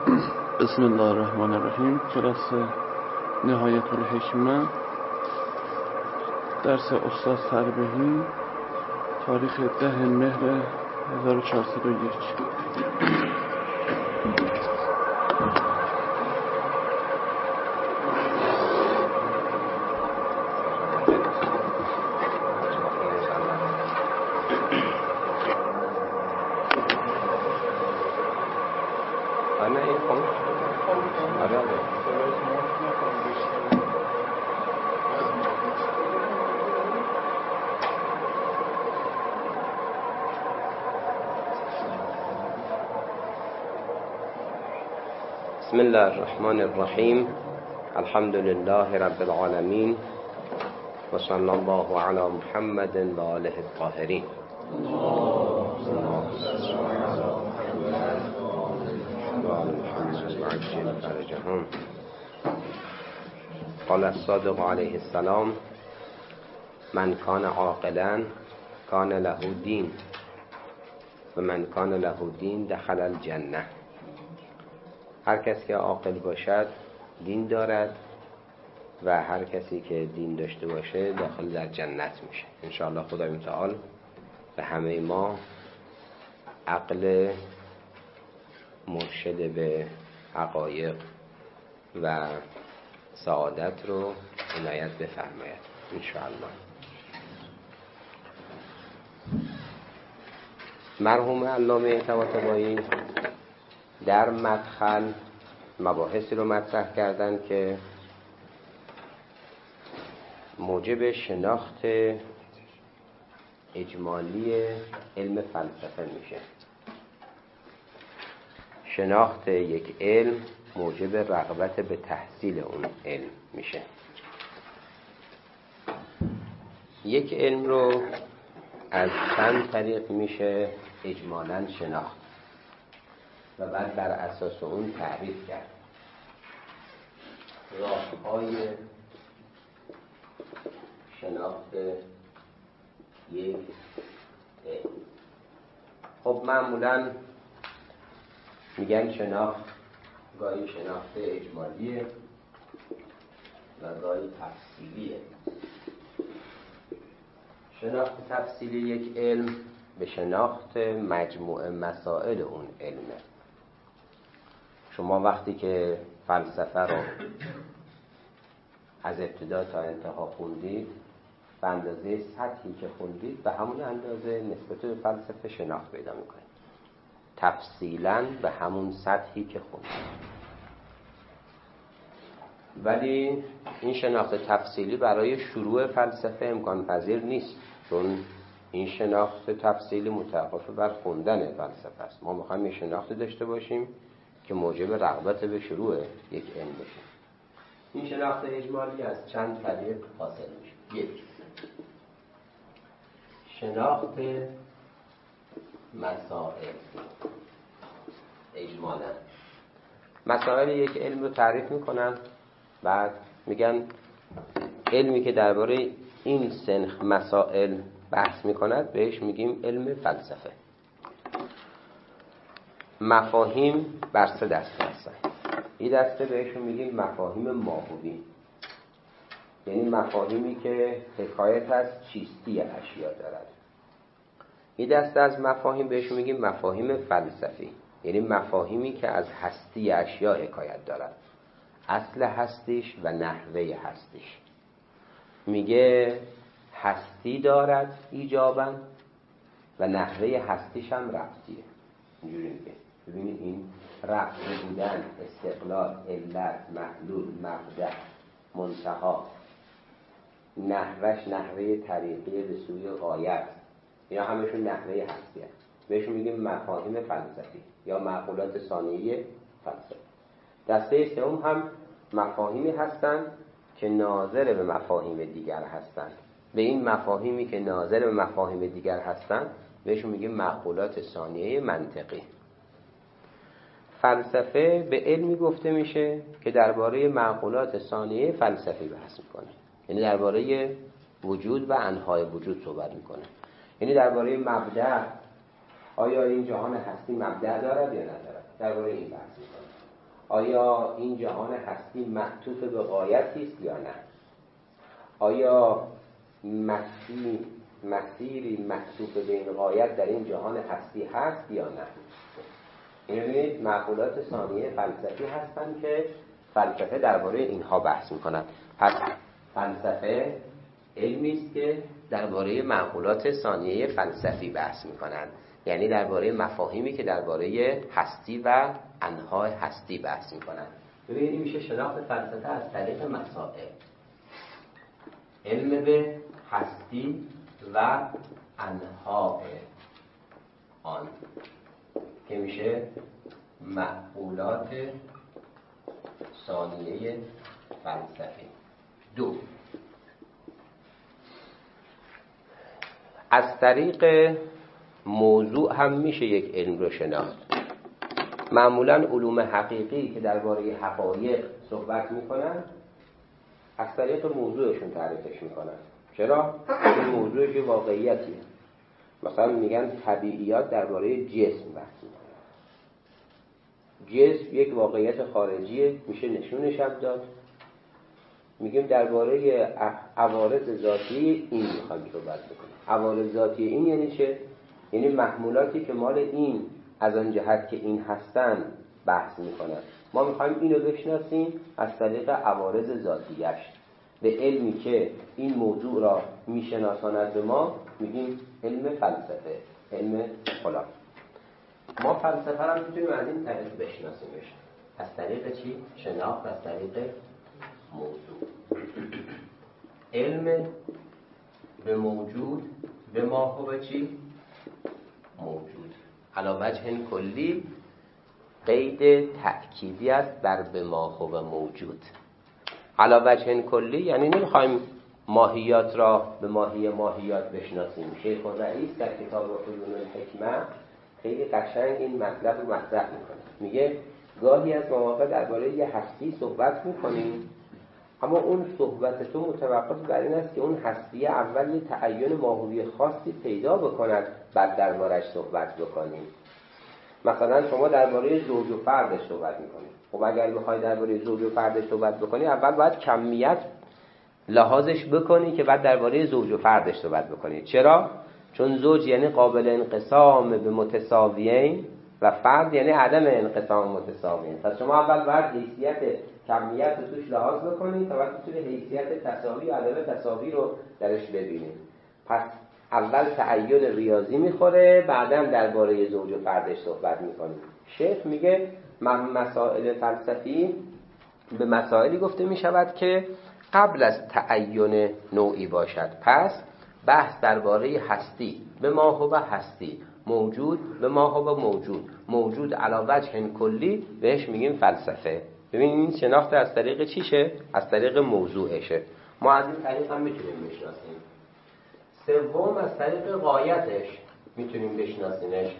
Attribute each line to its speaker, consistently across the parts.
Speaker 1: بسم الله الرحمن الرحیم. کلاس نهایت الحکمه، درس استاد فربهی، تاریخ 10 مهر 1401.
Speaker 2: بسم الله الرحمن الرحیم. الحمد لله رب العالمین و صلی الله علی محمد و آله الطاهرین. قال الصادق علیه السلام: من کان عاقلا کان له دین و من کان له دین دخل الجنه. هر کسی که عاقل باشد دین دارد و هر کسی که دین داشته باشه داخل در جنت میشه. انشاءالله خدای متعال به همه ما عقل مرشد به حقایق و سعادت رو عنایت بفرماید انشاءالله. مرحوم علامه طباطبایی در مدخل مباحثی رو مطرح کردن که موجب شناخت اجمالی علم فلسفه میشه. شناخت یک علم موجب رغبت به تحصیل اون علم میشه. یک علم رو از چند طریق میشه اجمالاً شناخت و بعد بر اساس اون تعریف کرد. راه‌های شناخت یک علم. خب معمولاً میگن شناخت گاهی شناخت اجمالیه و گاهی تفصیلیه. شناخت تفصیلی یک علم به شناخت مجموع مسائل اون علمه. شما وقتی که فلسفه رو از ابتدا تا انتها خوندید، به اندازه سطحی که خوندید به همون اندازه نسبت به فلسفه شناخت پیدا میکنید. تفصیلاً به همون سطحی که خوندید. ولی این شناخت تفصیلی برای شروع فلسفه امکان پذیر نیست، چون این شناخت تفصیلی متوقف بر خوندن فلسفه است. ما میخوایم این شناخت داشته باشیم که موجب رغبت به شروع یک علم بشه. این شناخت اجمالی از چند طریق حاصل میشه. یک، شناخت مسائل اجمالا. مسائل یک علم رو تعریف میکنن، بعد میگن علمی که درباره این سنخ مسائل بحث میکند بهش میگیم علم فلسفه. مفاهیم بر سه دسته هستن. این دسته بهشون میگیم مفاهیم ماهوی، یعنی مفاهیمی که حکایت از چیستی اشیا دارد. این دسته از مفاهیم بهشون میگیم مفاهیم فلسفی، یعنی مفاهیمی که از هستی اشیا حکایت دارد، اصل هستیش و نحوه هستیش. میگه هستی دارد ایجابا و نحوه هستیش هم ربطیه. اینجوری میگه. ببینید این ربط بودن، استقلال، علت، محلول، مبدأ، منتها، نحوش نحوه طریقی به سوی غایت، اینا همشون نحوه هستی هست. بهشون میگیم مفاهیم فلسفی یا معقولات ثانیه فلسفی. دسته سوم هم مفاهیمی هستند که ناظر به مفاهیم دیگر هستند. به این مفاهیمی که ناظر به مفاهیم دیگر هستند بهشون میگیم معقولات ثانیه منطقی. فلسفه به علمی گفته میشه که درباره معقولات ثانیه فلسفی بحث میکنه، یعنی درباره وجود و انواع وجود صحبت میکنه. یعنی درباره مبدأ، آیا این جهان هستی مبدأ دارد یا ندارد، درباره این بحث میکنه. آیا این جهان هستی معطوف به غایتی است یا نه؟ آیا مسیری معطوف به این غایت در این جهان هستی هست یا نه؟ این ببینید معقولات ثانیه فلسفی هستن که فلسفه درباره اینها بحث میکنن. پس فلسفه علمی است که درباره معقولات ثانیه فلسفی بحث میکنن، یعنی درباره مفاهیمی که درباره هستی و انواع هستی بحث میکنن. ببینید میشه شناخت فلسفه از طریق مسائل، علم به هستی و انواع آن که میشه معقولات ثانیه فلسفی. 2. از طریق موضوع هم میشه یک علم رو شناخت. معمولا علوم حقیقی که درباره حقایق صحبت میکنن از طریق موضوعشون تعریفش میکنن. چرا؟ این موضوعش واقعیتیه. مثلا میگن طبیعیات درباره جسم بحث میکنن. جسم یک واقعیت خارجیه، میشه نشونش هم داد. میگیم درباره عوارض ذاتی این میخوایم صحبت بکنیم. عوارض ذاتی این یعنی چه؟ یعنی محمولاتی که مال این از آن جهت که این هستن بحث میکنن. ما میخوایم اینو بشناسیم از طریق عوارض ذاتیش. به علمی که این موضوع را میشناساند به ما میگیم علم فلسفه، علم فلان. ما فلسفه را میتونیم از این طریق بشناسیمش. از طریق چی؟ شناخت از طریق موضوع. علم به موجود به ما هو چی؟ موجود. علی وجه کلی قید تأکیدی است بر به ما هو موجود. علی وجه کلی یعنی نمیخوایم ماهیات را به ماهیات بشناسیم. شیخ الرئیس در کتاب علوم الحکمه خیلی قشنگ این مطلب رو مطرح میکنه. میگه گاهی از مواقع درباره یه هستی صحبت میکنیم، اما اون صحبت تو متوقف بر این است که اون هستی اول یه تعین ماهوی خاصی پیدا بکند بعد دربارش صحبت بکنیم. مثلا شما درباره زوج و فردش صحبت میکنید. خب اگر بخوای درباره زوج و فردش صحبت بکنی اول باید کمیت لحاظش بکنی که بعد درباره زوج و فردش صحبت بکنی. چرا؟ چون زوج یعنی قابل انقسام به متساویین و فرد یعنی عدم انقسام متساویین. پس شما اول باید حیثیت کمیت رو توش لحاظ بکنید تا بعد بتونید حیثیت تساوی و عدم تساوی رو درش ببینید. پس اول تعین ریاضی میخوره، بعداً درباره زوج و فردش صحبت میکنیم. شیخ میگه مسائل فلسفی به مسائلی گفته میشود که قبل از تعین نوعی باشد. پس بحث درباره هستی به ما هو هستی، موجود به ما هو موجود، موجود علی وجه کلی بهش میگیم فلسفه. ببینید این شناخت از طریق چیشه؟ از طریق موضوعشه. ما از این طریق هم میتونیم بشناسیم. سوم از طریق غایتش میتونیم بشناسیمش.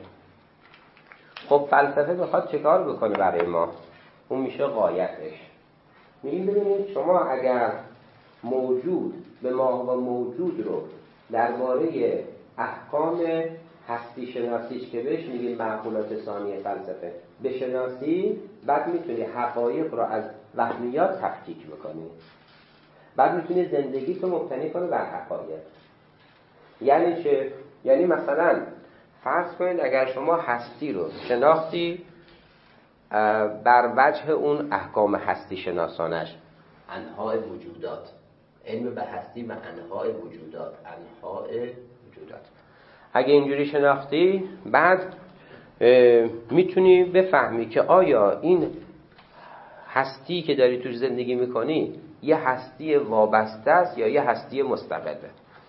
Speaker 2: خب فلسفه بخواد چه کار بکنه برای ما؟ اون میشه غایتش. میگیم ببینید شما اگر موجود به ما و موجود رو درباره احکام هستی شناسیش که بهش میگیم معقولات ثانیه فلسفه بشناسی، بعد میتونی حقایق رو از وهمیات تفکیک بکنی. بعد میتونی زندگی تو مبتنی کنی بر حقایق. یعنی چه؟ یعنی مثلا فرض کنید اگر شما هستی رو شناختی بر وجه اون احکام هستی شناسانش، انواع وجودات، علم به هستی و انواع وجودات، انواع وجودات، اگه اینجوری شناختی بعد میتونی بفهمی که آیا این هستی که داری توش زندگی میکنی یه هستی وابسته است یا یه هستی مستقله.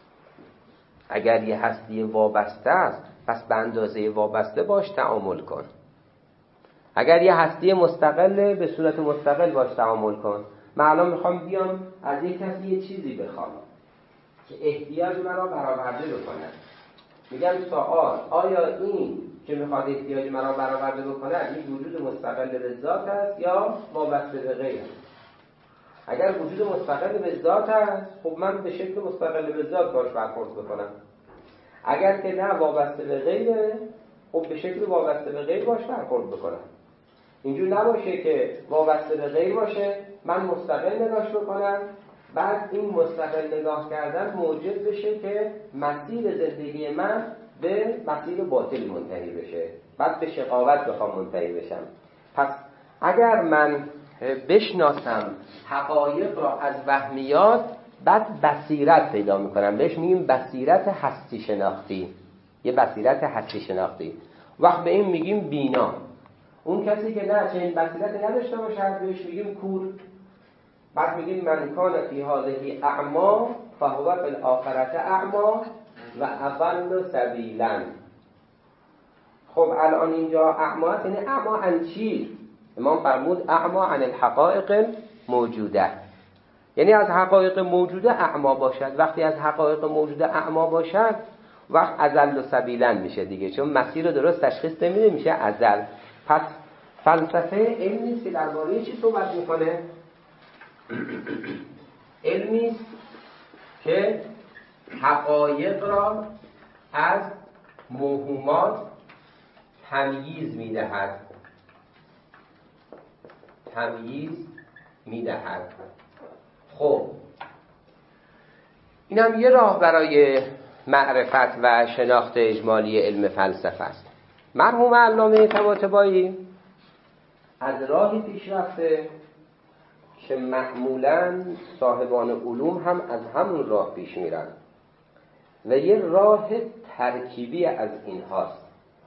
Speaker 2: اگر یه هستی وابسته است پس به اندازه وابسته باش تعامل کن. اگر یه هستی مستقله به صورت مستقل باش تعامل کن. من الان میخوام بیام از یک کسی یه چیزی بخوام که احتیاج مرا برآورده بکنه. میگم سوال آیا این که میخواد احتیاج مرا برآورده بکنه این وجود مستقل به ذات است یا وابسته به غیر است؟ اگر وجود مستقل به ذات است خب من به شکل مستقل به ذات باش برخورد بکنم. اگر که نه وابسته به غیره خب به شکل وابسته به غیر باش برخورد بکنم. اینجور نباشه که وابسته به غیر باشه، من مستقل نگاهش بکنم، بعد این مستقل نگاه کردن موجب بشه که مسیر زندگی من به مسیر باطل منتهی بشه، بعد به شقاوت بخوام منتهی بشم. پس اگر من بشناسم حقایق را از وهمیات، بعد بصیرت پیدا میکنم، بهش میگیم بصیرت هستی شناختی، یه بصیرت هستی شناختی. وقت به این میگیم بینا. اون کسی که نه چنین بصیرتی نداشته باشه بهش میگیم کور. بعد میگیم من کان فی هذه اعما فهو فی الاخرة اعما و اضل سبیلا. خب الان اینجا اعما یعنی اعما عن چی؟ امام فرمود اعما عن الحقائق موجوده، یعنی از حقایق موجوده اعما باشد. وقتی از حقایق موجوده اعما باشد، وقت اضل سبیلا میشه دیگه، چون مسیر درست تشخیص نمیده، میشه اضل. پس فلسفه علمی است که درباره چی صحبت میکنه؟ علمی است که حقایق را از موهومات تمییز میدهد، تمییز میدهد. خب این هم یه راه برای معرفت و شناخت اجمالی علم فلسفه است. مرحوم علامه طباطبایی از راهی پیش رفته که معمولاً صاحبان علوم هم از همون راه پیش میرن و یه راه ترکیبی از این هاست.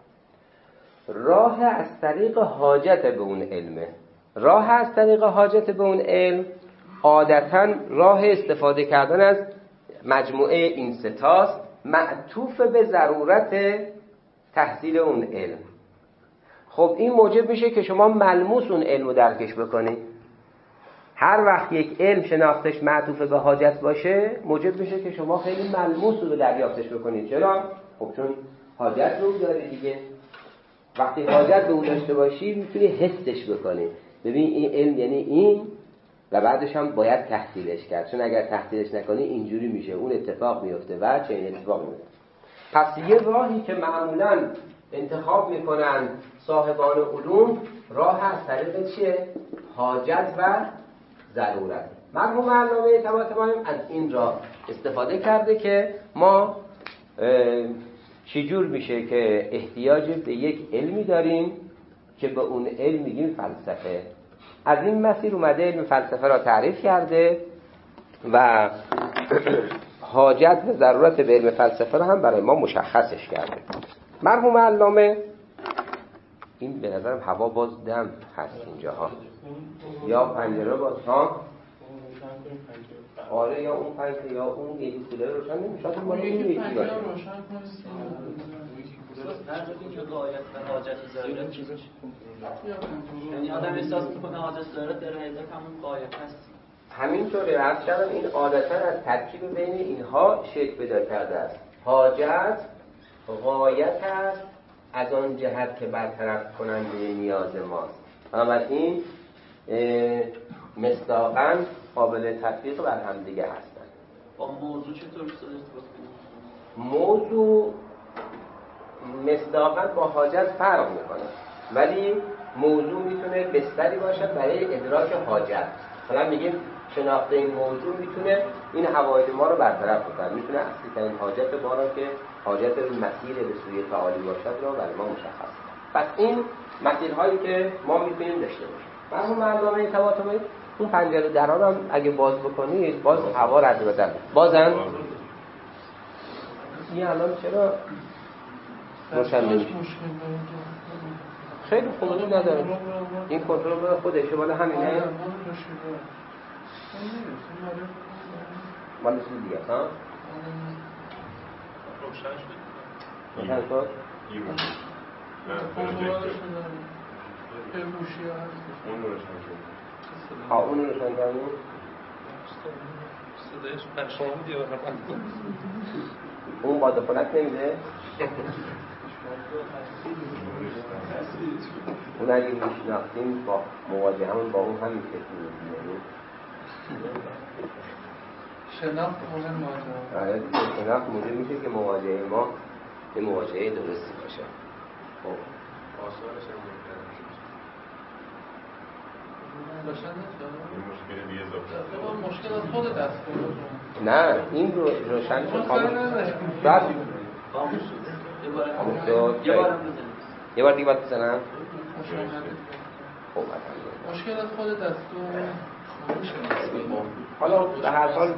Speaker 2: راه از طریق حاجت به اون علمه. راه از طریق حاجت به اون علم عادتاً راه استفاده کردن از مجموعه این ستاست، معطوف به ضرورت تحصیل اون علم. خب این موجب میشه که شما ملموس اون علم رو درکش بکنید. هر وقت یک علم شناختش معطوف به حاجت باشه، موجب میشه که شما خیلی ملموس رو دریافتش بکنید. چرا؟ خب چون حاجت رو داره دیگه. وقتی حاجت به اون داشته باشی میتونی حسش بکنی، ببین این علم یعنی این، و بعدش هم باید تحصیلش کرد، چون اگر تحصیلش نکنی اینجوری میشه، اون اتفاق میفته و چه این اتفاق میفته. پس یه راهی که معمولاً انتخاب میکنن صاحبان علوم، راه از طریق چیه؟ حاجت و ضرورت. مرحوم علامه طباطبایی از این راه استفاده کرده که ما چجور میشه که احتیاج به یک علمی داریم که به اون علم میگیم فلسفه. از این مسیر اومده علم فلسفه را تعریف کرده و حاجت و ضرورت به علم فلسفه را هم برای ما مشخصش کرده. مرحوم علامه، این به نظرم هوا باز دم هست اینجاها، یا پنجره باز ها، آره یا اون پنجره یا اون یکی کولر روشن نمیشه، اون باید این یکی باشه.
Speaker 3: یعنی آدم احساس میکنه حاجت ضرورت در حقیقت همون غایت هست.
Speaker 2: همینطوره. عرض کردم این عادتا از ترکیب بین اینها شکل پیدا کرده است. حاجت غایت است از آن جهت که برطرف کننده نیاز ماست. بنابراین مصداقاً قابل تطبیق بر هم دیگه هستند.
Speaker 3: با موضوع چطور ارتباط کنیم؟
Speaker 2: موضوع مصداقاً با حاجت فرق میکنه، ولی موضوع میتونه بستری باشد برای ادراک حاجت. مثلا میگیم شناخت این موضوع میتونه این حوائج ما رو برطرف کنه، میتونه اصلی ترین حاجت ما رو که حاجت به مسیر به سوی تعالی باشد رو برای ما مشخص کنه. پس این مسیرهایی که ما میتونیم داشته باشیم. مرحوم علامه طباطبایی اون پنجره درها رو اگه باز بکنید باز هوا رد بدن بازن. این الان چرا روشن نمیشه؟ خیلی خوبی نداره. این کنترل به خودشه، بالا همینه. مال چیز دیگه ها؟ روشن شد؟ اون روشن کردیم؟
Speaker 3: صدایش پرشان دیوار نکنم.
Speaker 2: اون با دفلت نمیده؟ اون اگه میشناختیم با مواجه همون با اون همین فکر میدیم.
Speaker 1: شناخت مهم مواجه.
Speaker 2: شناخت موجب میشه که مواجهه ما به مواجهه درستی باشه. خب
Speaker 1: داشتن
Speaker 4: مشکل دیگه اضافه
Speaker 1: مشکل از خود دستگاه
Speaker 2: نه این رو روشن شد خاموش شاید
Speaker 3: خاموش شد.
Speaker 2: خاموش شد.
Speaker 3: یه بارم بزنید.
Speaker 2: یه بار دیگه باید بزنم. خب
Speaker 1: مشکل از خود دستگاه.
Speaker 2: حالا به هر حال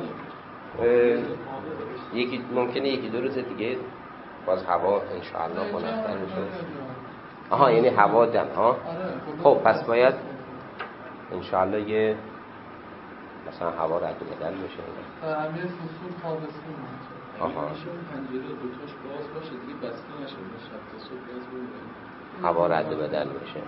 Speaker 2: یکی ممکنه یکی دو روز دیگه باز هوا انشاءالله منظم میشه. آها یعنی هوا دم ها. خب پس باید انشاءالله یه مثلا هوا رد و بدل بشه.
Speaker 1: همه فصول تابستون.
Speaker 2: آها.
Speaker 5: پنجره دوتاش باز باشه دیگه بسته نشه شب تا صبح باز بمونه.
Speaker 2: هوا رد و بدل بشه.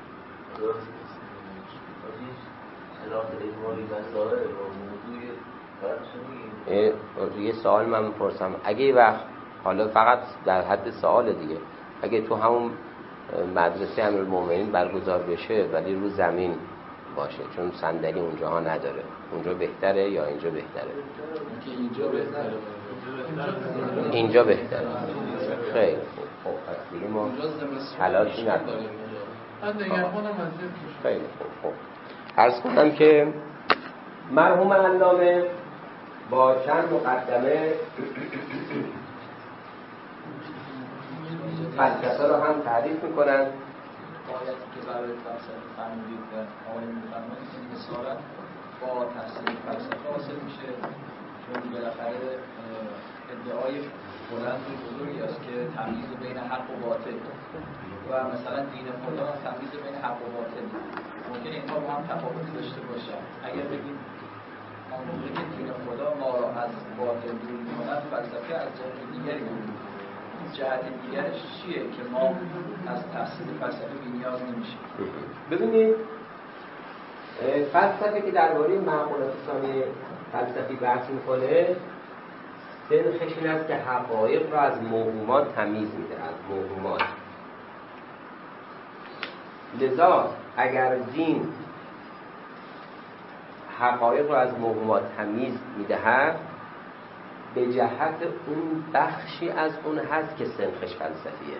Speaker 2: یه سوال من میپرسم اگه یه وقت حالا فقط در حد سوال دیگه اگه تو همون مدرسه امیرالمومنین برگزار بشه ولی رو زمین باشه چون صندلی اونجاها نداره اونجا بهتره یا اینجا بهتره؟
Speaker 5: اینجا بهتره.
Speaker 2: اینجا بهتره. خیلی خوب. خب پس دیگه ما تلاشی نداریم. خیلی خوب. عرض کنم که مرحوم علامه با چند مقدمه فلسفه رو هم تعریف میکنن.
Speaker 6: آیاتی که برای فلسفه فرمودید و آقای میفرمایید این مثلا با تحصیل فلسفه حاصل میشه چون بالاخره ادعای بلند و بزرگی است که تمییز بین حق و باطل و مثلا دین خدا تمییز بین حق و باطل ممکنه اینها با هم تفاوتی داشته باشن. اگر بگیم اون موقعی که دین خدا ما را از باطل دور می‌کند فلسفه از جهت دیگری دور می‌کند. جهت دیگرش چیه که ما از تحصیل فلسفه بی‌نیاز نمیشیم؟
Speaker 2: ببینید فلسفه که درباره معقولات ثانی فلسفی بحث میکنه سنخش این است که حقایق را از موهومات تمیز میده از موهومات. لذا اگر دین حقایق را از موهومات تمیز میدهد به جهت اون بخشی از اون هست که سنخش فلسفیه.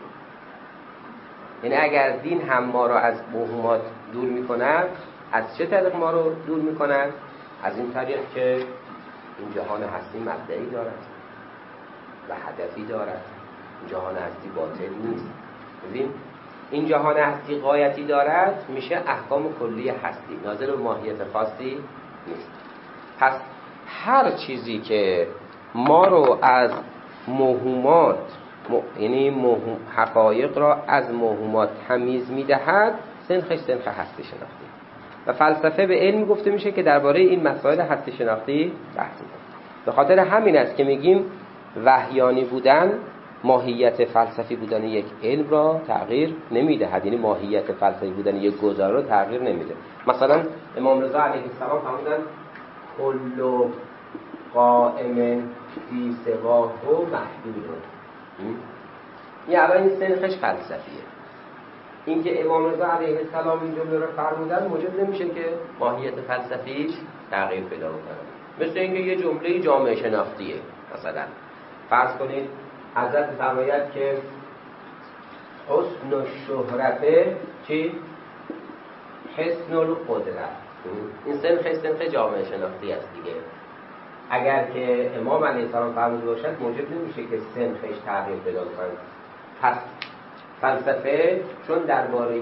Speaker 2: یعنی اگر دین هم ما را از موهومات دور میکند از چه طریق ما رو دور میکند؟ از این طریق که این جهان هستی مبدئی دارد و هدفی دارد. این جهان هستی باطل نیست. ببین این جهان هستی غایتی دارد میشه احکام کلی هستی ناظر به ماهیت خاصی نیست. پس هر چیزی که ما رو از موهومات یعنی حقایق را از موهومات تمیز میدهد سنخش سنخ هستی شناختی و فلسفه به علم گفته میشه که درباره این مسائل هستی شناختی بحث میکنه. به خاطر همین است که میگیم وحیانی بودن ماهیت فلسفی بودن یک علم را تغییر نمیدهد. یعنی ماهیت فلسفی بودن یک گزاره را تغییر نمیده. مثلا امام رضا علیه السلام فرمودن کل قائم فی سواه و محدود. این اول این سنخش فلسفیه. این که امام رضا علیه السلام این جمله رو فرمودن موجب نمیشه که ماهیت فلسفی تغییر پیدا کنه. مثل اینکه یه جمله جامعه شناختیه. مثلا فرض کنید حضرت فرماید که حسن الشهرت چی؟ حسن القدرت. این سنخ جامعه شناختی است دیگه. اگر که امام علیه السلام فرموده باشد موجب نمیشه که سنخش تغییر پیدا کنه. پس فلسفه چون درباره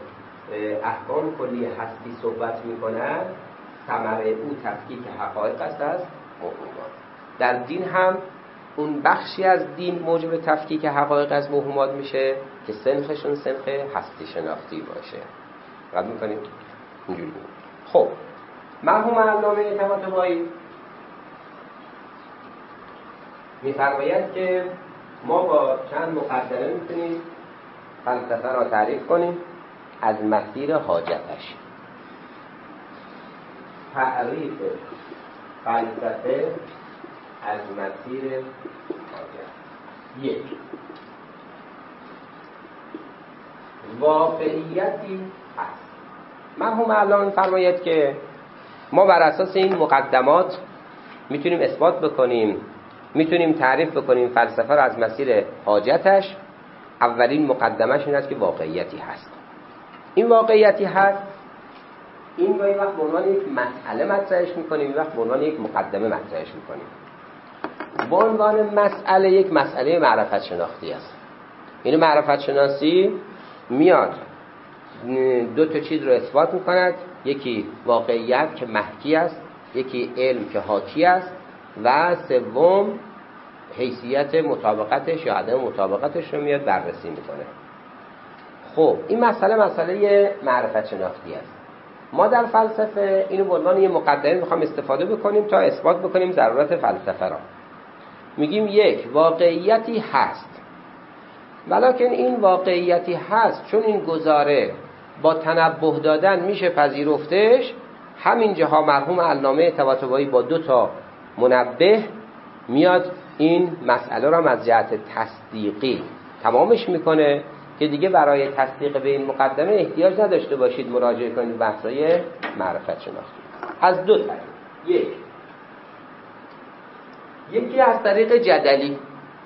Speaker 2: احکام کلی هستی صحبت می‌کند ثمره او تفکیک حقایق است از موهومات. در دین هم اون بخشی از دین موجب تفکیک حقایق از موهومات میشه که سنخشون سنخ هستی شناختی باشه. قبول می‌کنید اینجوری. خب مرحوم علامه طباطبایی می‌فرماید که ما با چند مقدمه می‌تونیم فلسفه را تعریف کنیم از مسیر حاجتش. تعریف فلسفه از مسیر حاجت. یک، واقعیتی هست. مرحوم علامه فرماید که ما بر اساس این مقدمات میتونیم اثبات بکنیم، میتونیم تعریف بکنیم فلسفه را از مسیر حاجتش. اولین مقدمش این است که واقعیتی هست. این واقعیتی هست این رو یک وقت به عنوان یک مسئله مطرحش میکنیم، یک وقت به عنوان یک مقدمه مطرحش میکنیم. به عنوان مسئله یک مسئله معرفت شناختی است. این معرفت شناسی میاد دو تا چیز رو اثبات میکند، یکی واقعیت که محکی است، یکی علم که حاکی است، و سوم حیثیت مطابقتش یا عدم مطابقتش رو میاد بررسی میکنه. خب این مسئله معرفت شناختی است. ما در فلسفه اینو به عنوان یه مقدمه میخوام استفاده بکنیم تا اثبات بکنیم ضرورت فلسفه را. میگیم یک واقعیتی هست، ولکن این واقعیتی هست چون این گزاره با تنبه دادن میشه پذیرفتش، همین جاها مرحوم علامه طباطبایی با 2 منبه میاد این مسئله را از جهت تصدیقی تمامش میکنه که دیگه برای تصدیق به این مقدمه احتیاج نداشته باشید مراجعه کنید بحث‌های معرفت شناختی. از 2 طریق، یکی از طریق جدلی،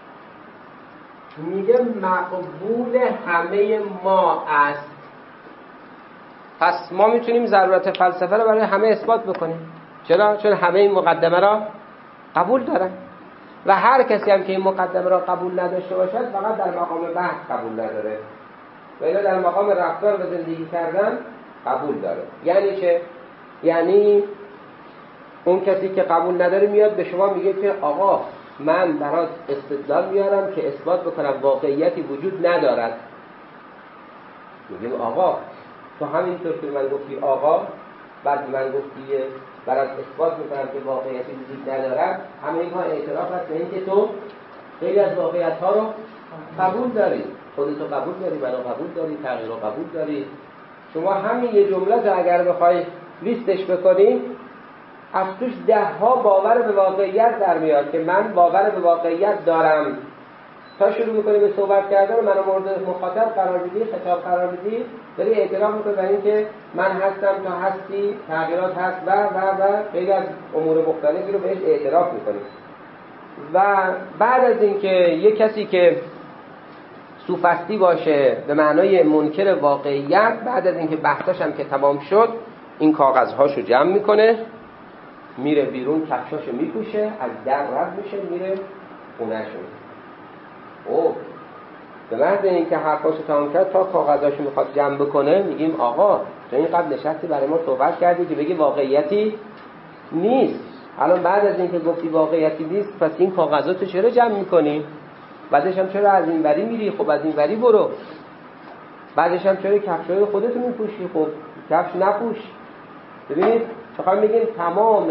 Speaker 2: میگه مقبول همه ما است، پس ما میتونیم ضرورت فلسفه رو برای همه اثبات بکنیم. چرا؟ چون همه این مقدمه را قبول دارن و هر کسی هم که این مقدمه را قبول نداشته باشد فقط در مقام بحث قبول نداره و اینا در مقام رفتار و زندگی کردن قبول داره. یعنی چه؟ یعنی اون کسی که قبول نداره میاد به شما میگه که آقا من برات استدلال میارم که اثبات بکنم واقعیتی وجود ندارد. میگیم آقا تو همینطور که من گفتی آقا، بعد من گفتی برات اثبات میکنم که واقعیتی وجود ندارد، همه اینها اعتراف هست به اینکه تو خیلی از واقعیت ها رو قبول داری، خودتو قبول داری، منو قبول داری، تغییر رو قبول داری. شما همین یه جمله رو اگر بخوای لیستش بکنی از توش 10 باور به واقعیت در میاد که من باور به واقعیت دارم. تا شروع میکنی به صحبت کردن منو مورد مخاطب قرار بدی، خطاب قرار بدی، داری اعتراف میکنی بر این که من هستم، تو هستی، تغییرات هست و خیلی از امور مختلفی رو بهش اعتراف میکنی. و بعد از اینکه یک کسی که سوفستی باشه به معنای منکر واقعیت، بعد از اینکه بحثاش هم که تمام شد این کاغذهاشو جمع میکنه، میره بیرون، کفشاشو میپوشه، از در رد میشه، میره خونه‌شون. او به محض اینکه حرفاشو تمام کرد تا کاغذاشو میخواد جمع بکنه میگیم آقا تو این قبل نشستی برای ما صحبت کردی که بگی واقعیتی نیست، الان بعد از اینکه گفتی واقعیتی نیست پس این کاغذاتو چرا جمع میکنی؟ بعدش هم چرا از این وری میری؟ خب از این وری برو. بعدش هم چرا کفشای خودتو میپوشی؟ خب کفش نپوش. ببینید چقدر میگیم تمام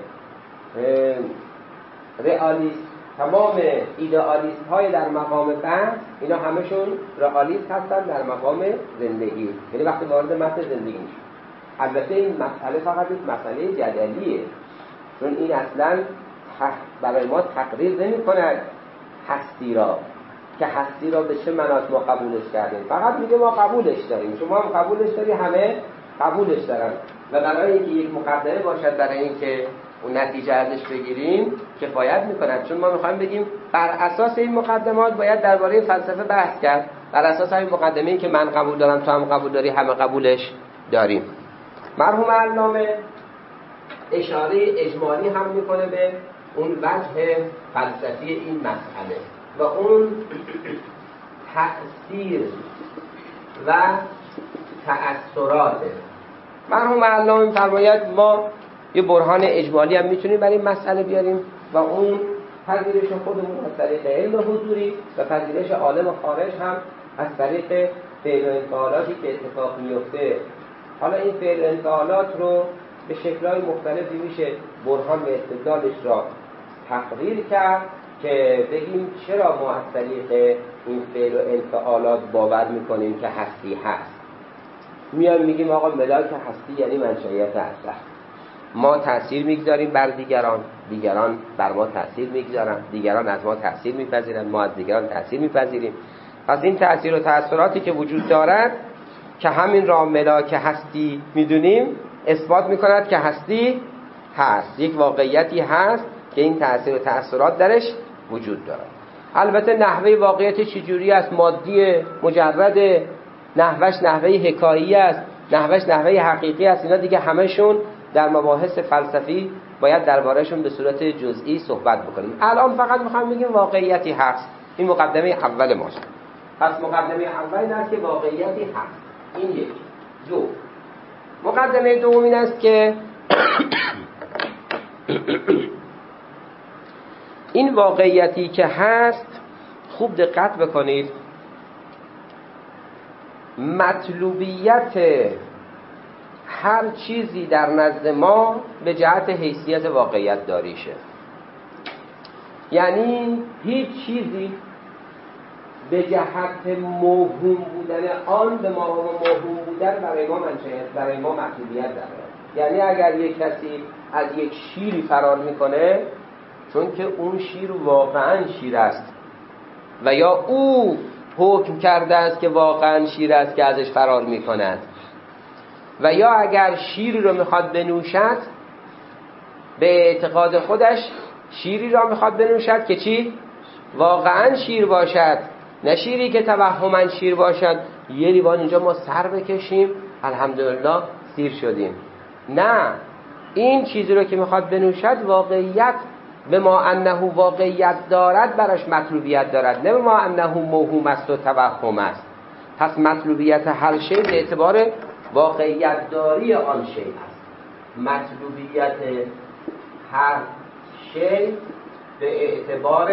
Speaker 2: رئالیست، تمام ایدئالیست های در مقام بحث اینا همشون رئالیست هستن در مقام زندگی، یعنی وقتی وارد متن زندگی میشه. البته این مسئله فقط یک مسئله جدلیه، چون این اصلا برای ما تقریر نمی کند هستی را، که هستی را به چه مناط ما قبولش کردیم، فقط میگه ما قبولش داریم، شما هم قبولش داری، همه قبولش دارن. و برای اینکه یک مقدمه باشد برای اینکه اون نتیجه ازش بگیریم کفایت میکنن، چون ما میخوایم بگیم بر اساس این مقدمات باید درباره فلسفه بحث کرد، بر اساس این مقدمه‌ای که من قبول دارم تو هم قبول داری، همه قبولش داریم. مرحوم علامه اشاره اجمالی هم میکنه به اون وجه فلسفی این مسئله و اون تأثیر و تأثیرات. مرحوم علامه می‌فرماید ما یه برهان اجمالی هم میتونیم برای این مسئله بیاریم و اون پذیرش خودمون از طریق علم حضوری و پذیرش عالم خارج هم از طریق فعل و انفعالاتی که اتفاق میفته. حالا این فعل و انفعالات رو به شکل‌های مختلفی میشه برهان و استدلالش را تقریر کرد که بگیم چرا ما از طریق این فعل و انفعالات باور میکنیم که هستی هست. میان میگیم آقا ملاک هستی یعنی منشأیت اصل، ما تأثیر میگذاریم بر دیگران، دیگران بر ما تأثیر میگذارن، دیگران از ما تأثیر میپذیرن، ما از دیگران تأثیر میپذیریم. پس این تأثیر و تأثیراتی که وجود دارد که همین را ملاک هستی میدونیم اثبات میکند که هستی هست، یک واقعیتی هست که این تأثیر و تأثیرات درش وجود دارد. البته نحوه واقعیت چجوری است؟ مادی مجرد، نحوش نحوه حکایی است نحوهش نحوه حقیقی است. اینا دیگه همشون در مباحث فلسفی باید دربارهشون به صورت جزئی صحبت بکنیم. الان فقط میخوام بگیم واقعیتی هست. این مقدمه اول ماست. پس مقدمه اول این است که واقعیتی هست. این یک. دو، مقدمه دوم این است که این واقعیتی که هست، خوب دقت بکنید، مطلوبیت هر چیزی در نزد ما به جهت حیثیت واقعیت داریشه. یعنی هیچ چیزی به جهت موهوم بودن آن به ما موهوم بودن برای ما مطلوبیت داره. یعنی اگر یک کسی از یک شیری فرار میکنه چون که اون شیر واقعا شیر است و یا او حکم کرده است که واقعا شیر است که ازش فرار میکند، و یا اگر شیری رو میخواد بنوشد به اعتقاد خودش شیری را میخواد بنوشد که چی؟ واقعا شیر باشد، نه شیری که توهماً شیر باشد. یه لیوان اینجا ما سر بکشیم الحمدلله سیر شدیم. نه، این چیزی رو که میخواد بنوشد واقعیت به ما انه واقعیت دارد براش مطلوبیت دارد، نه به ما انه موهوم است و توهم است. پس مطلوبیت هر شی به اعتبار واقعیت داری آن شی است. مطلوبیت هر شی به اعتبار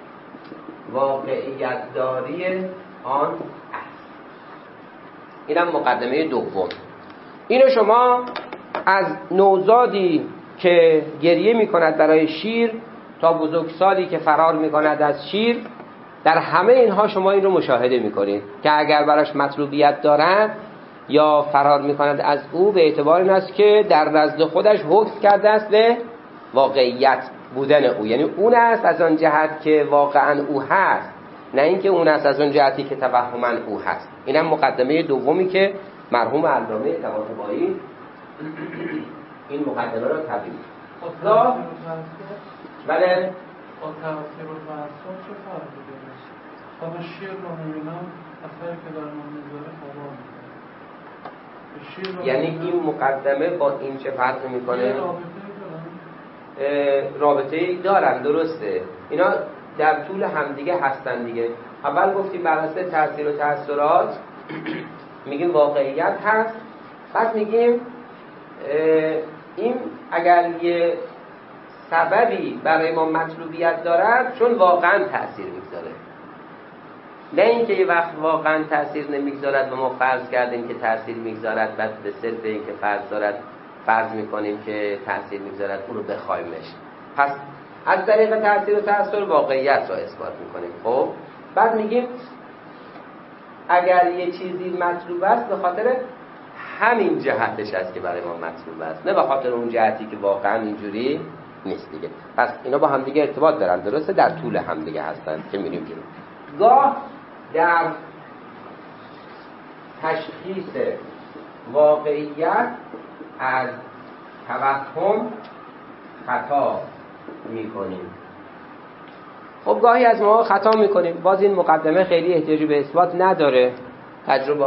Speaker 2: واقعیت داری آن است. اینم مقدمه دوم. اینو شما از نوزادی که گریه میکند برای شیر تا بزرگسالی که فرار میکند از شیر، در همه اینها شما این رو مشاهده میکنید که اگر براش مطلوبیت دارد یا فرار میکند از او به اعتبار این است که در نزد خودش حکم کرده است به واقعیت بودن او. یعنی اون است از آن جهت که واقعا او هست، نه اینکه اون است از آن جهتی که توهما او هست. اینم مقدمه دومی که مرحوم علامه طباطبایی این مقدمه را تبیین. بله
Speaker 1: با تأثیر و تأثیر چه فرقی داره؟ تا شیر رو میبینم اثری که در من میذاره خواه میکنه.
Speaker 2: یعنی این مقدمه با این چه فرق میکنه؟ رابطه ای دارن، درسته. اینا در طول همدیگه هستن دیگه. اول گفتیم بر اساس تأثیر و تأثیرات میگیم واقعیت هست، بعد میگیم این اگر یه سببی برای ما مطلوبیت دارد چون واقعا تأثیر میگذاره، نه اینکه یه وقت واقعا تأثیر نمیگذارد و ما فرض کردیم که تأثیر میگذارد، بعد به صرف اینکه فرض میکنیم که تأثیر میگذارد اون رو بخوایمش. پس از طریق تأثیر و تأثیر واقعیت رو اثبات میکنیم. خب بعد میگیم اگر یه چیزی مطلوب است به خاطر همین جهتش است که برای ما مطلوب است، نه به خاطر اون جهتی که واقعا اینجوری نیست دیگه. پس اینا با هم دیگه ارتباط دارن، درسته، در طول هم دیگه هستن که میریم جلو. گاه در تشخیص واقعیت از توهم خطا میکنیم. خب گاهی از ما خطا میکنیم. باز این مقدمه خیلی احتیاجی به اثبات نداره. تجربه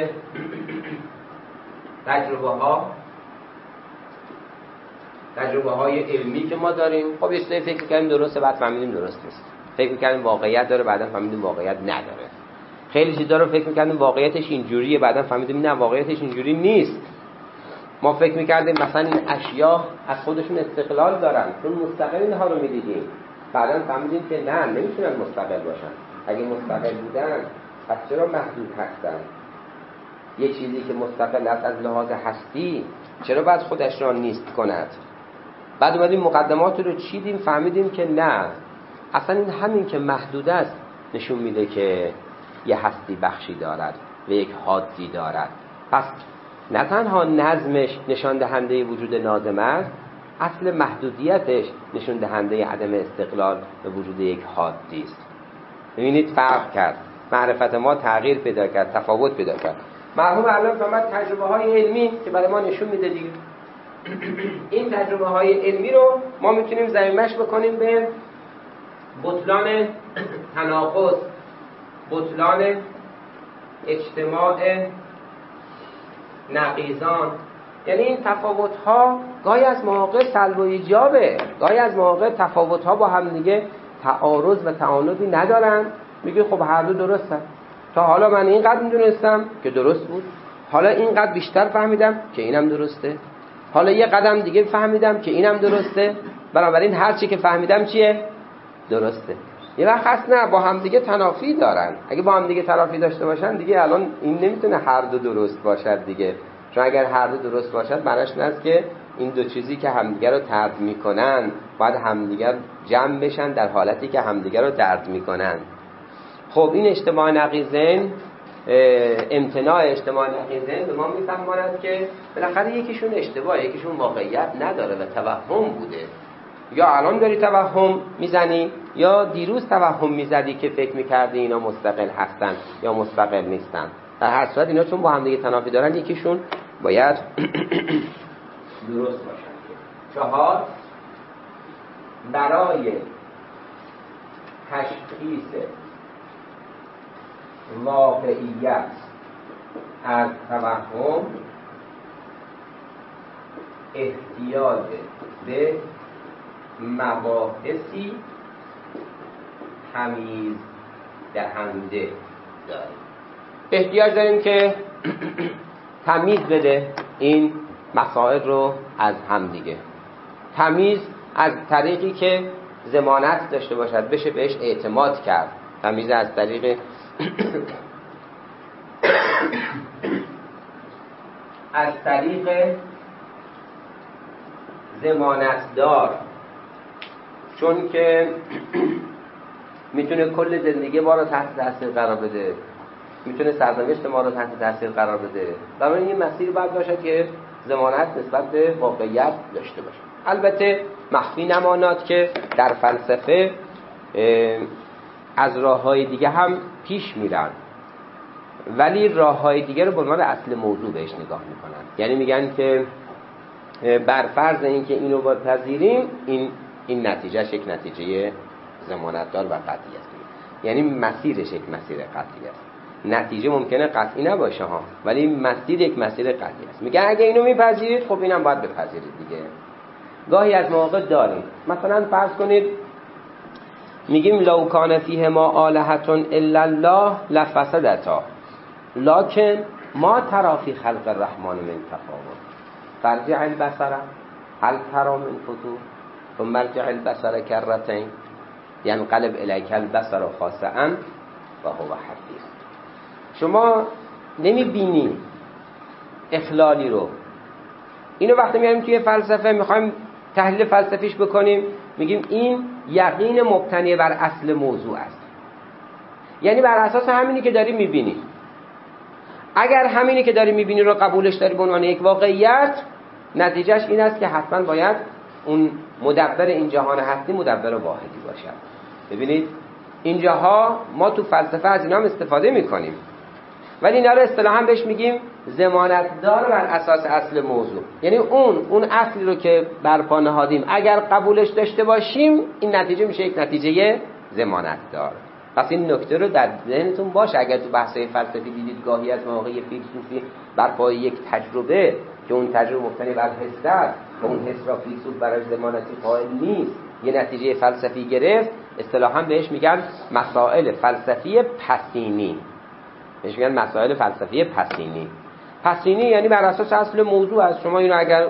Speaker 2: های علمی که ما داریم، خب یه فکر کردیم درسته، بعد فهمیدیم درست نیست. فکر می‌کردیم واقعیت داره، بعدا فهمیدیم واقعیت نداره. خیلی چیزا رو فکر می‌کردیم واقعیتش اینجوریه، بعدا فهمیدیم نه، واقعیتش اینجوری نیست. ما فکر می‌کردیم مثلا این اشیا از خودشون استقلال دارن، چون مستقل اینها رو می‌دیدیم، بعدا فهمیدیم که نه، نمی‌تونن مستقل باشن. اگه مستقل بودن پس چرا محدود هستن؟ یه چیزی که مستقل است از لحاظ هستی چرا باید خودش را نیست کند؟ بعد اومدیم مقدمات رو چیدیم، فهمیدیم که نه، اصلا این همین که محدود است نشون میده که یه هستی بخشی دارد و یک حادی دارد. پس نه تنها نظمش نشان دهنده وجود ناظم است، اصل محدودیتش نشون دهنده عدم استقلال و وجود یک حادی است. ببینید فرق کرد، معرفت ما تغییر پیدا کرد، تفاوت پیدا کرد. مرحوم علامه فرمود تجربه های علمی که برای ما نشون میده دیگه، این تجربه های علمی رو ما میتونیم ضمیمش بکنیم به بطلان نقیضان. یعنی این تفاوت ها گاهی از مواقع سلب و ایجابه، گاهی از مواقع تفاوت ها با هم دیگه تعارض و تعاندی ندارن. میگه خب هر دو درستن، تا حالا من اینقدر میدونستم که درست بود، حالا اینقدر بیشتر فهمیدم که اینم درسته، حالا یه قدم دیگه فهمیدم که اینم درسته، بنابراین هر چی که فهمیدم چیه؟ درسته. یه وقت هست نه با هم دیگه تنافی دارن. اگه با هم دیگه تنافی داشته باشن دیگه الان این نمیتونه هر دو درست باشد دیگه، چون اگر هر دو درست باشد معناش این است که این دو چیزی که همدیگه رو طرد میکنن باید همدیگه جمع بشن در حالتی که همدیگه رو طرد میکنن. خب این اجتماع نقیضین، امتناع اجتماع نقیضین به ما میفهماند که بالاخره یکیشون اشتباه، یکیشون واقعیت نداره و توهم بوده. یا الان داری توهم میزنی یا دیروز توهم میزدی که فکر میکردی اینا مستقل هستن یا مستقل نیستن. در هر صورت اینا چون با هم دیگه تنافی دارن یکیشون باید درست باشن. 4 برای تشخیص واقعیت از توهم احتیاج به مباحثی تمیز دهنده داریم. احتیاج داریم که تمیز بده این مسائل رو از هم دیگه. تمیز از طریقی که ضمانت داشته باشد، بشه بهش اعتماد کرد. تمیز از طریق از طریق ضمانتدار، چون که میتونه کل زندگی ما رو تحت تاثیر قرار بده، میتونه سرنوشت ما رو تحت تاثیر قرار بده. بنابراین این مسیر باید باشد که ضمانت نسبت به واقعیت داشته باشه. البته مخفی نماند که در فلسفه از راه‌های دیگه هم پیش میرن، ولی راه‌های دیگه رو به عنوان اصل موضوع بهش نگاه میکنن. یعنی میگن که بر فرض اینکه اینو بپذیریم این نتیجهش یک نتیجه ضمانتدار و قطعی است. یعنی مسیرش یک مسیر قطعی است. نتیجه ممکنه قطعی نباشه ها، ولی مسیر یک مسیر قطعی است. میگن اگه اینو میپذیرید خب اینم باید بپذیرید دیگه. گاهی از مواقع داریم، مثلا فرض کنید میگیم لو کان فیه ما آلهة الا الله لفسدتا لکن ما تری فی خلق الرحمن من تفاوت فرجع البصر هل تری من فطور ثم ارجع البصر کرتین ینقلب الیک البصر خاسئا و هو حسیر. شما نمیبینی اخلالی رو. اینو وقتی میاریم توی فلسفه میخوایم تحلیل فلسفیش بکنیم، میگیم این یقین مبتنی بر اصل موضوع است. یعنی بر اساس همینی که داری میبینی. اگر همینی که داری میبینی رو قبولش داری به عنوان یک واقعیت، نتیجهش این است که حتما باید اون مدبر این جهان هستی مدبر واحدی باشد. ببینید اینجاها ما تو فلسفه از اینا هم استفاده میکنیم، ولی اینا رو اصطلاحاً بهش میگیم ضمانتدار بر اساس اصل موضوع. یعنی اون اصلی رو که برپا نهادیم اگر قبولش داشته باشیم این نتیجه میشه یک نتیجه ضمانتدار. پس این نکته رو در ذهنتون باشه. اگر تو بحث‌های فلسفی دیدید گاهی از مواقع فیلسوفی برپای یک تجربه که اون تجربه مبتنی بر حس است و اون حس را فیلسوف برای ضمانتی قائل نیست یه نتیجه فلسفی گرفت، اصطلاحاً بهش میگن مسائل فلسفی پسینی. بهش میگن مسائل فلسفی پسینی. پسینی یعنی بر اساس اصل موضوع است. شما اینو اگر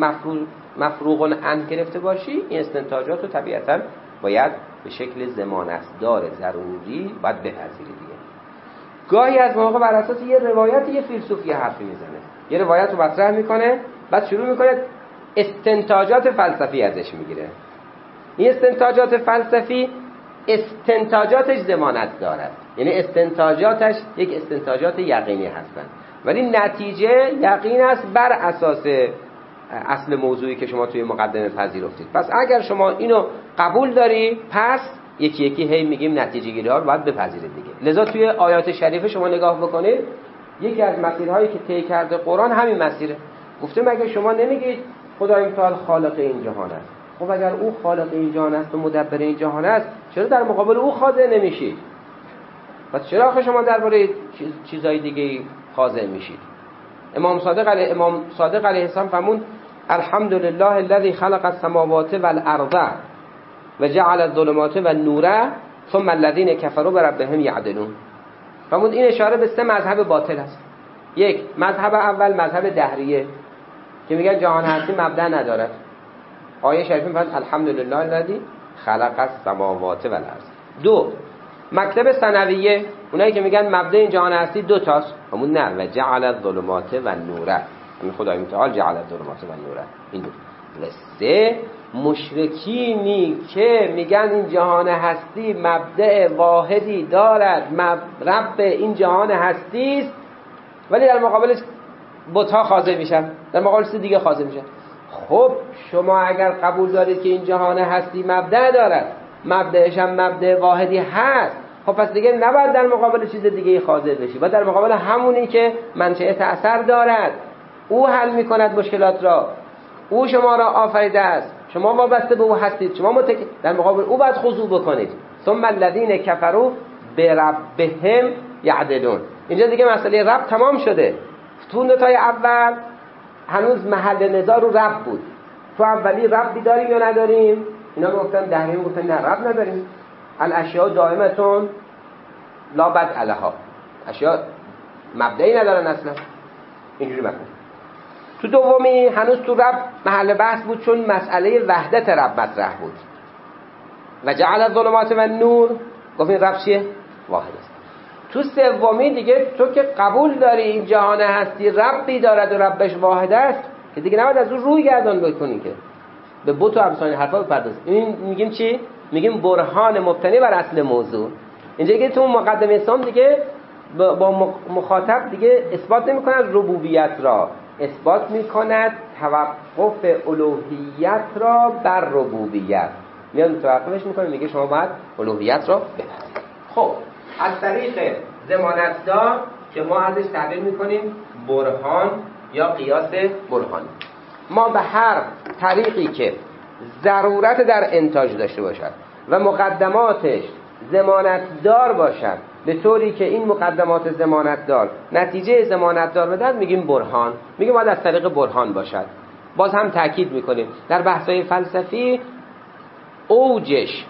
Speaker 2: مفروغ عنه گرفته باشی این استنتاجات رو طبیعتاً باید به شکل ضمانتدار ضروری باید بپذیری دیگه. گاهی از موقع بر اساس یه روایت یه فیلسوفی حرفی میزنه، یه روایت رو مطرح میکنه، بعد شروع میکنه استنتاجات فلسفی ازش میگیره. این استنتاجات فلسفی استنتاجاتش ضمانت دارد، یعنی استنتاجاتش یک استنتاجات یقینی هستن، ولی نتیجه یقین است بر اساس اصل موضوعی که شما توی مقدمه پذیرفتید. پس اگر شما اینو قبول داری، پس یکی یکی هی میگیم نتیجه گیری ها رو باید بپذیرید دیگه. لذا توی آیات شریفه شما نگاه بکنید، یکی از مسیرهایی که طی کرده قرآن همین مسیره. گفته مگه شما نمیگید خدای متعال خالق این جهان است؟ خب اگر او خالق این جهان است و مدبر این جهان است، چرا در مقابل او خاضع نمیشید؟ پس چرا آخه شما درباره چیزای دیگه خاضع میشید؟ امام صادق علیه السلام فرمود الحمدلله الذي خلق السماوات والارض وجعل الظلمات والنور ثم الذين كفروا بربهم يعدلون. فرمود این اشاره به 3 مذهب باطل است. یک، مذهب اول مذهب دهریه که میگن جهان هستی مبدا ندارد. آیه شریفه میگه الحمدلله الذی خلق السماوات والارض. 2، مکتب ثانویه، اونایی که میگن مبدا این جهان هستی 2 تاست. همون نه و جعل الظلمات والنور، همین خدای متعال جعل الظلمات والنور. این 2. و 3، مشرکینی که میگن این جهان هستی مبدأ واحدی دارد، رب این جهان هستی است، ولی در مقابلش بت‌ها خاضع میشن، در مقابل چیز دیگه خاضع میشن. خب شما اگر قبول دارید که این جهان هستی مبدأ دارد، مبدأش هم مبدأ واحدی هست، خب پس دیگه نباید در مقابل چیز دیگه خاضع بشی، و در مقابل همونی که منشأ اثر دارد، او حل میکند مشکلات را، او شما را آفریده است، شما وابسته به او هستید، شما در مقابل او باید خضوع بکنید. ثم الذین کفروا بربهم یعدلون. اینجا دیگه مسئله رب تمام شده. تو نتای اول هنوز محل نزاع رو رب بود. تو اولی ربی داریم یا نداریم؟ اینا گفتن دهریه گفتن نه رب نداریم. الاشیاء دائمتون لا بدء لها. اشیاء مبدئی ندارن اصلا. اینجوری مفهوم. تو دومی هنوز تو رب محل بحث بود، چون مسئله وحدت رب مطرح بود. و جعل الظلمات و النور، گفتین رب چیه؟ واحد است. تو سومی دیگه تو که قبول داری این جهان هستی ربی دارد و ربش واحد است، که دیگه نباید از اون روی گردان بکنی که به بت و امثال حرفا بپردازی. این میگیم چی؟ میگیم برهان مبتنی بر اصل موضوع. اینجا که تو مقدمه اسلام دیگه با مخاطب دیگه اثبات نمی‌کند ربوبیت را، اثبات می‌کند توقف الوهیت را بر ربوبیت. میاد توقفش می‌کنه، میگه شما باید الوهیت را بپذیرید. خب از طریق ضمانتدار که ما ازش تعبیر می‌کنیم برهان یا قیاس برهانی، ما به هر طریقی که ضرورت در انتاج داشته باشد و مقدماتش ضمانتدار باشد به طوری که این مقدمات ضمانتدار نتیجه ضمانتدار بدن، میگیم برهان. میگیم باید از طریق برهان باشد. باز هم تاکید میکنیم در بحث‌های فلسفی اوجش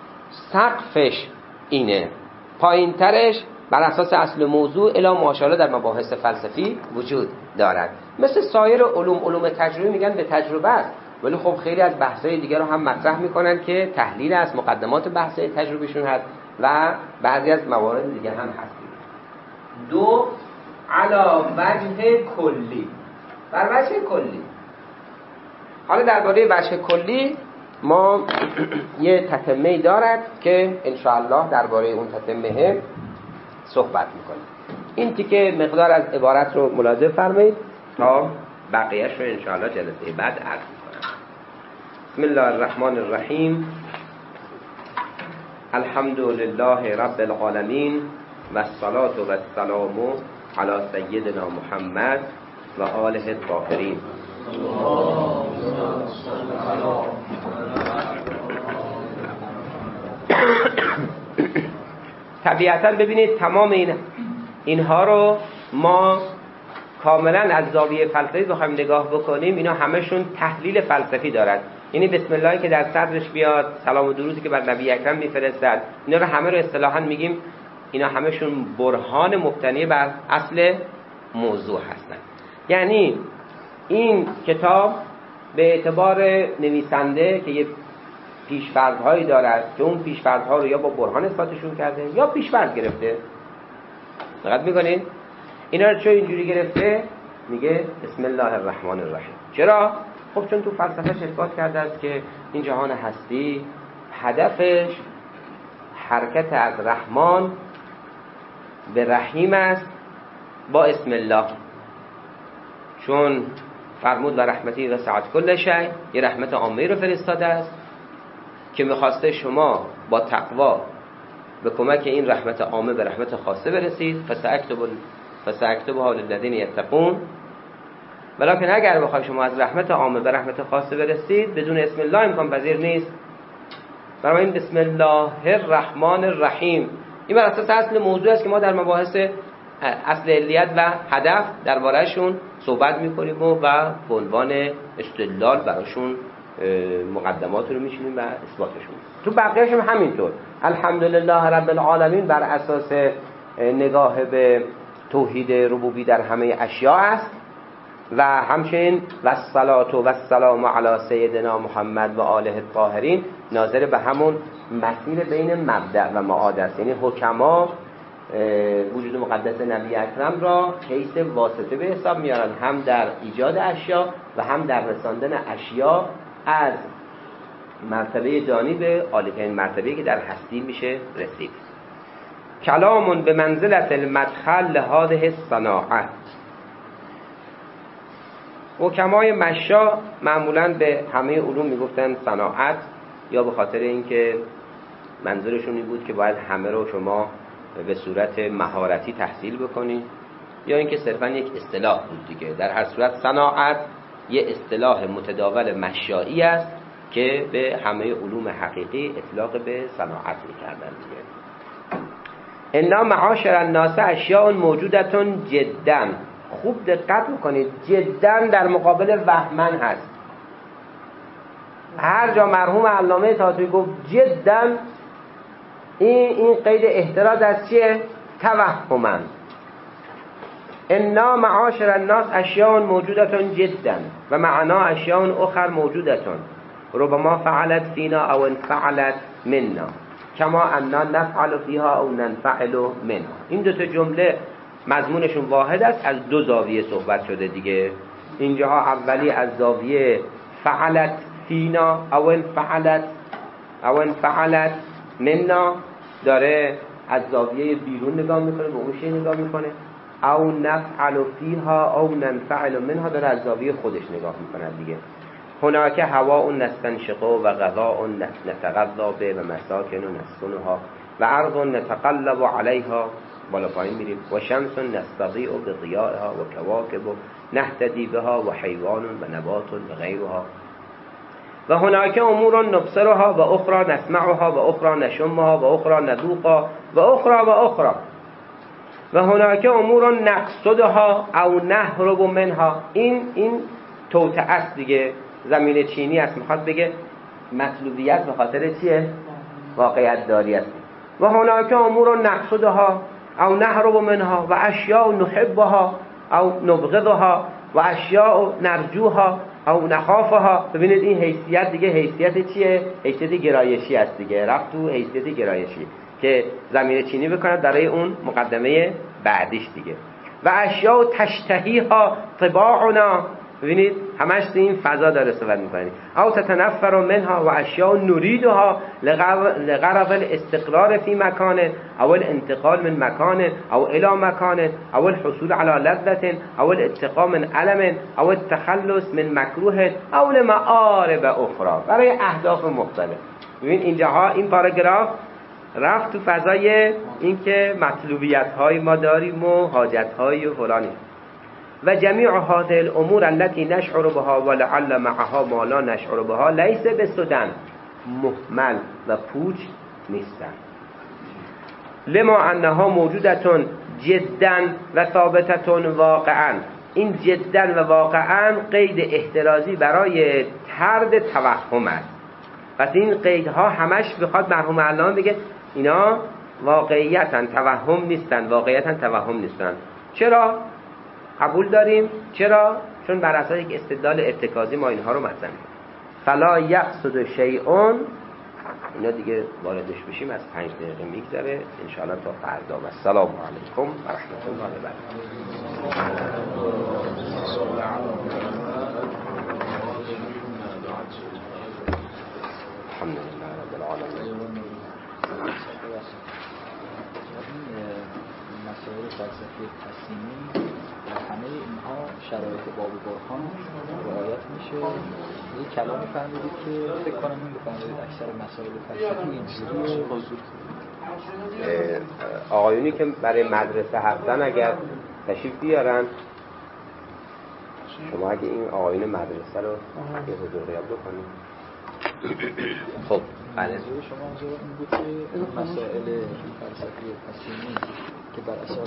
Speaker 2: سقفش اینه، پایین‌ترش بر اساس اصل موضوع الی ماشاءالله در مباحث فلسفی وجود دارد. مثل سایر علوم تجربی میگن به تجربه است، ولی خب خیلی از بحث‌های دیگر رو هم مطرح میکنن که تحلیل از مقدمات بحث‌های تجربیشون هست و بعضی از موارد دیگه هم هست. 2 علی وجه کلی، بر وجه کلی. حالا درباره وجه کلی ما یه تتمه‌ای دارد که انشاءالله درباره اون تتمه صحبت میکنیم. این تیکه مقدار از عبارت رو ملاحظه فرمایید تا بقیه‌اش رو انشاءالله جلسه بعد عرض میکنم. بسم الله الرحمن الرحیم. الحمد لله رب العالمین و الصلاة و السلام علی سیدنا محمد و آله الطاهرین. طبیعتا ببینید تمام اینها رو ما کاملا از زاویه فلسفی بخوایم نگاه بکنیم، اینا همشون تحلیل فلسفی دارد. یعنی بسم الله که در صدرش بیاد، سلام و درودی که بر نبی اکرم میفرستد، اینا رو همه رو اصطلاحا میگیم اینا همشون برهان مبتنی بر اصل موضوع هستند. یعنی این کتاب به اعتبار نویسنده که یه پیش‌فرض‌هایی دارد که اون پیش‌فرض‌ها رو یا با برهان اثباتشون کرده یا پیش‌فرض گرفته. دقت می‌کنید؟ اینا رو چون اینجوری گرفته میگه بسم الله الرحمن الرحیم. چرا؟ خب چون تو فلسفه‌اش اثبات کرده است که این جهان هستی هدفش حرکت از رحمان به رحیم است با اسم الله، چون فرمود و رحمتی وسعت کل شیء، یه رحمت عامه رو فرستاده است که می‌خواسته شما با تقوا به کمک این رحمت عامه به رحمت خاصه برسید. فساکتبها للذین یتقون. ولکن اگر بخواید شما از رحمت عامه به رحمت خاصه برسید بدون اسم الله امکان پذیر نیست. بنابراین بسم الله الرحمن الرحیم این بر اساس اصل موضوع است که ما در مباحث اصل علیت و هدف دربارهشون صحبت میکنیم و به عنوان استدلال براشون مقدمات رو میشینیم و اثباتشون. تو بقیه‌اش هم همینطور. الحمدلله رب العالمین بر اساس نگاه به توحید ربوبی در همه اشیاء است و همچنین و الصلاة و السلام علی سیدنا محمد و آله الطاهرین ناظر به همون مسیر بین مبدأ و معاد است. یعنی حکما وجود مقدس نبی اکرم را حیث واسطه به حساب میارن، هم در ایجاد اشیاء و هم در رساندن اشیاء از مرتبه دانی به عالی‌ترین مرتبه‌ای که در هستی میشه رسید. کلام به منزلت المدخل لهذه الصناعه. حکمای مشا معمولاً به همه علوم میگفتن صناعت، یا به خاطر اینکه منظورشون این بود که باید همه رو شما به صورت مهارتی تحصیل بکنید، یا اینکه صرفاً یک اصطلاح بود دیگه. در هر صورت صناعت یه اصطلاح متداول مشایی است که به همه علوم حقیقی اطلاق به صناعت میکردن دیگه. انا معاشر الناس اشیاء موجودتون جدا. خوب دقت میکنید، جدا در مقابل وهمن هست. هر جا مرحوم علامه طاطویی گفت جدا، این قید احتراز از چیه؟ توهمن. انا معاشر الناس اشیاء موجودتون جدا و معنا اشیاء اخر موجودتون ربما فعلت فینا او انفعلت منا کما انا نفعل فیها او ننفعل منها. این دو تا جمله مضمونشون واحد است، از دو زاویه صحبت شده دیگه. اینجاها اولی از زاویه فعلت فینا او انفعلت منا داره از زاویه بیرون نگاه میکنه، به اون شی نگاه میکنه. او نفعل فیها او ننفعل منها داره از زاویه خودش نگاه میکنه دیگه. هناک هواء نستنشق و غذاء نتغذا به و مساکن نسکنها و ارض نتقلب علیها، بالا پایین میریم، و شمس نستضیء بضیائها و کواکب نهتدی بها و حیوان و نبات و غیرها و هناک امور نبصرها و اخرى نسمعها و اخرى نشمها و اخرى نذوقها و اخرى و هناک امور نقصدها او نهرب منها. این توطئه است دیگه، زمین چینی است، میخواد بگه مطلوبیت به خاطر چیه؟ واقعیت داری است. و هناک امور نقصدها او نهرب منها و اشیاء نحبها او نبغضها و اشیاء نرجوها او نخافها. ببینید این حیثیت دیگه حیثیت چیه؟ حیثیت گرایشی است دیگه، رفت تو حیثیت گرایشی که زمین چینی بکند برای اون مقدمه بعدیش دیگه. و اشیاء تشتهیها طباعنا، ببینید همش این فضا داره صحبت می‌کنید. او تتنفر منها و اشیاء نریدها لغرض الاستقرار فی مکان او الانتقال من مکان او الى مکان او الحصول على لذة او الاتقاء من الم او التخلص من مکروه او لمآرب اخرى، برای اهداف مختلف. ببین اینجاها این پاراگراف رفت تو فضای اینکه مطلوبیت‌های ما داریم و حاجت‌های و فلانی. و جمیع هذه الامور التي نشعر بها ولعل معها ما لا نشعر بها ليس بسدن، مهمل و پوچ نیستند. لما انها موجودتون جدا و ثابتتون واقعا. این جدا و واقعا قید احترازی برای طرد توهم است. پس این قیدها همش بخواد مرحوم علامه بگه اینا واقعیتاً توهم نیستن، واقعیتاً توهم نیستن. چرا؟ قبول داریم. چرا؟ چون بر اساس یک استدلال ارتکازی ما اینها رو مطرح می‌کنیم. فلا یقصد شیء، اینا دیگه واردش بشیم از 5 دقیقه میگذره ان شاء الله تا فردا. و السلام علیکم و رحمت الله و برکاته. الحمدلله رب العالمین.
Speaker 6: مسائل فلسفی تسلیمی همه اینها شرایط باب برهان رعایت میشه. یه کلامی فرمودید که فکر کنم این بفرمایید اکثر مسائل فلسفی اینجوریه.
Speaker 2: آقایونی که برای مدرسه هستن اگر تشریف بیارن، شما اگه این آقایون مدرسه رو یه حضور غیاب بکنید. خب بله،
Speaker 6: شما این بود که مسائل فلسفی تسلیمی که بر اساس